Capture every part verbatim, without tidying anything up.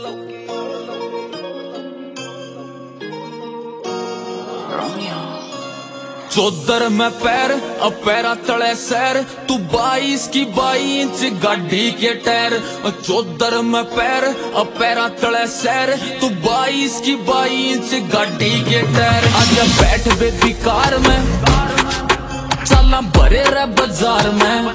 चौधर में पैर अब पैरा तले सैर, तू बाईस की बाई इंच गाड़ी के टायर। चौधर में पैर अब पैरा तले सैर, तू बाईस की बाई इंच गाड़ी के टायर। आजा बैठ बेबी कार में, चलना भरे रे बाजार में।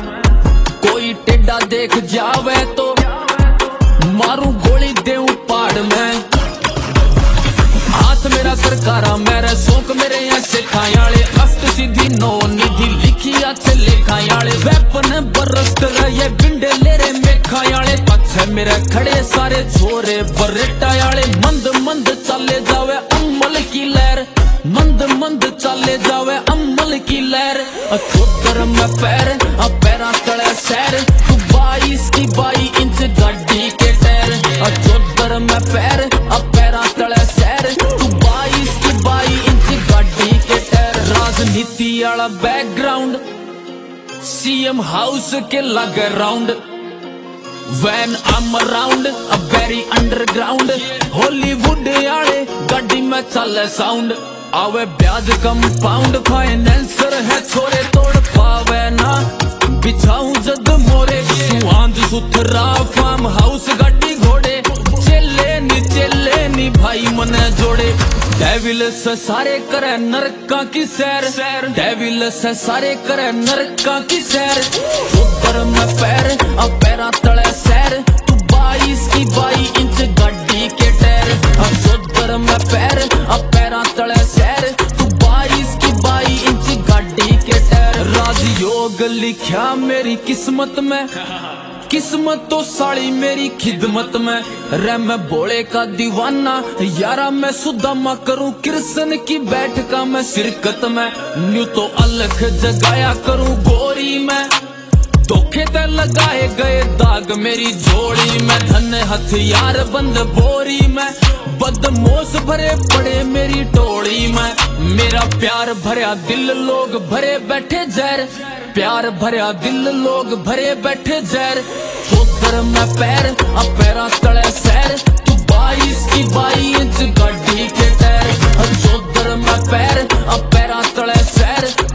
कोई टेढ़ा देख जावे तो मारू गोली देऊं पाड़ में। हाथ मेरा सरकारा मेरे शौक मेरे ऐसे खायाले, अस्त सीधी नो निधि लिखी अच्छे लेखायाले। वेपन बरस्त रहे बिंडे ले रे में खायाले, पछे मेरे खड़े सारे छोरे बरेटायाले। मंद मंद चले जावे अम्मल की लहर, मंद मंद चले जावे अम्मल की लहर। चौधर में पैर अब पैरा तले सैर, तू बाईस की बाई इंच गाड़ी के टायर। चौधर में पैर अब पैरा तले सैर, तू बाईस की बाई इंच गाड़ी के टायर। राजनीति वाला बैकग्राउंड सीएम हाउस के लगे round. When I'm around, a very underground, Hollywood आले गाड़ी में चले साउंड। आवे ब्याज कंपाउंड, फाइनेंसर है छोरे तोड़ पावे ना बिछाऊं जद मोरे। सुहांज सुथरा फार्म हाउस गाड़ी घोड़े, चेले नी चेले नी भाई मने जोड़े। डेविल से सारे करे नरका की सैर, डेविल से सारे करे नरका की सैर। चौधर में पैर अब पैरा तले सैर, तू बाईस की बाई इंच गाड़ी के टायर। चौधर में पैर अब पैरा तले सैर, तू बाईस की बाई इंच गाड़ी के टायर। राजयोग लिखा मेरी किस्मत में, किस्मत तो साड़ी मेरी खिदमत में। रे मैं बोले का दीवाना यारा, मैं सुदामा करूं कृष्ण की बैठका में शिरकत में। न्यू तो अलग जगाया करूं गोरी में, धोखे ते लगाए गए दाग मेरी जोड़ी में। धन हथियार बंद बोरी में, बदमोश भरे पड़े मेरी टोली में। मेरा प्यार भरा दिल लोग भरे बैठे जहर, प्यार भरा दिल लोग भरे बैठे जहर। चौधर में पैर अब पैरा तले सैर, तू बाईस की बाई इंच गाड़ी के टायर। चौधर में पैर अब पैरा तले सैर,